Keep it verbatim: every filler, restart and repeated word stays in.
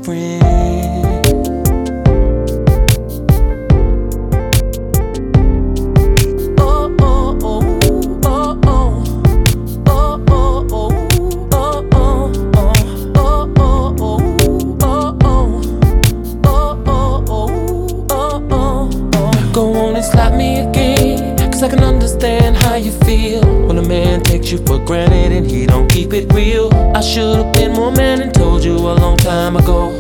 friend. Oh, oh, oh, oh, oh. Oh, oh, oh, oh, oh, oh. Oh, oh, oh, oh, oh. Oh, oh, oh, oh, oh, oh. Go on and slap me again, 'cause I can understand how you feel when a man takes you for granted and he don't keep it real. I should've been more man and told you a long time ago.